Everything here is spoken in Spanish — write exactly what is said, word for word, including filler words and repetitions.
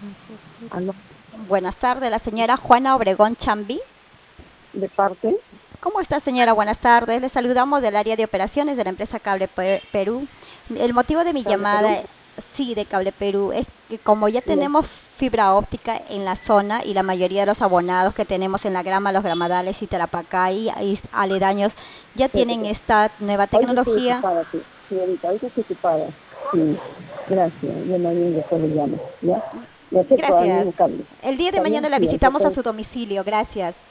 Aló, Buenas tardes, la señora Juana Obregón Chambi. de parte, ¿Cómo está, señora? Buenas tardes. Le saludamos del área de operaciones de la empresa Cable Pe- Perú. El motivo de mi Cable Perú. llamada, sí, de Cable Perú, es que como ya Ya, tenemos fibra óptica en la zona y la mayoría de los abonados que tenemos en la grama, los gramadales y Tarapacay y aledaños ya tienen espérate. esta nueva Ahorita estoy tecnología. ocupada, sí. Señorita, ahorita estoy ocupada. Sí, gracias. Yo más bien después le llamo, ¿ya? Le acepto al mismo Gracias. cable. El día de ¿Está mañana bien? la Sí, ahorita visitamos a estoy. su domicilio. Gracias.